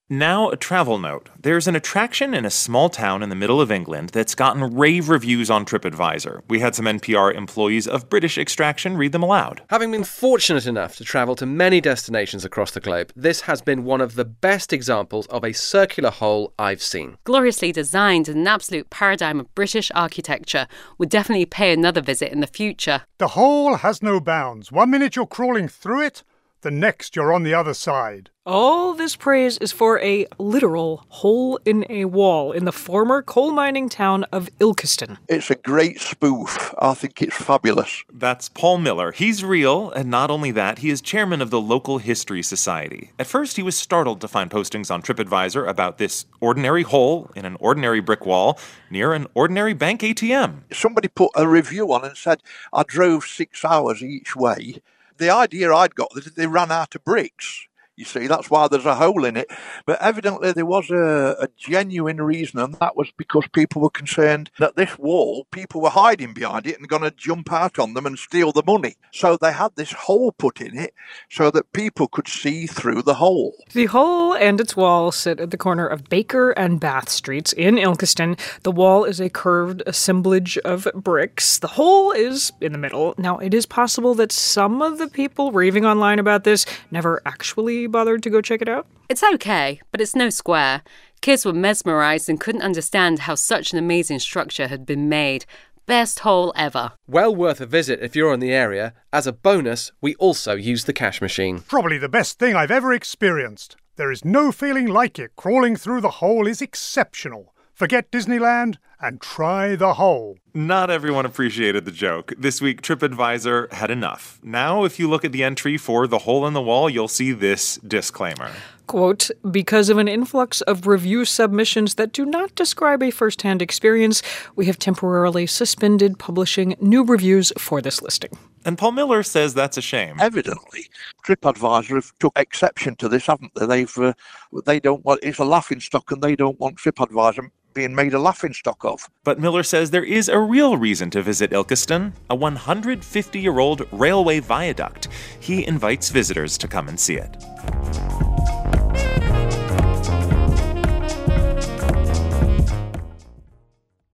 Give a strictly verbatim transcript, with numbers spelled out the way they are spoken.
Now, a travel note. There's an attraction in a small town in the middle of England that's gotten rave reviews on TripAdvisor. We had some N P R employees of British extraction read them aloud. Having been fortunate enough to travel to many destinations across the globe, this has been one of the best examples of a circular hole I've seen. Gloriously designed and an absolute paradigm of British architecture. Would definitely pay another visit in the future. The hole has no bounds. One minute you're crawling through it, the next you're on the other side. All this praise is for a literal hole in a wall in the former coal mining town of Ilkeston. It's a great spoof. I think it's fabulous. That's Paul Miller. He's real, and not only that, he is chairman of the local history society. At first, he was startled to find postings on TripAdvisor about this ordinary hole in an ordinary brick wall near an ordinary bank A T M. Somebody put a review on and said, I drove six hours each way. The idea I'd got was that they ran out of bricks. You see, that's why there's a hole in it. But evidently there was a, a genuine reason, and that was because people were concerned that this wall, people were hiding behind it and going to jump out on them and steal the money. So they had this hole put in it so that people could see through the hole. The hole and its wall sit at the corner of Baker and Bath Streets in Ilkeston. The wall is a curved assemblage of bricks. The hole is in the middle. Now, it is possible that some of the people raving online about this never actually bothered to go check it out? It's okay, but it's no square. Kids were mesmerized and couldn't understand how such an amazing structure had been made. Best hole ever. Well worth a visit if you're in the area. As a bonus, we also use the cash machine. Probably the best thing I've ever experienced. There is no feeling like it. Crawling through the hole is exceptional. Forget Disneyland and try the hole. Not everyone appreciated the joke. This week, TripAdvisor had enough. Now, if you look at the entry for the hole in the wall, you'll see this disclaimer. Quote, because of an influx of review submissions that do not describe a first-hand experience, we have temporarily suspended publishing new reviews for this listing. And Paul Miller says that's a shame. Evidently, TripAdvisor have took exception to this, haven't they? They've, uh, they don't want, it's a laughingstock and they don't want TripAdvisor being made a laughingstock of. But Miller says there is a real reason to visit Ilkeston, a one hundred fifty-year-old railway viaduct. He invites visitors to come and see it.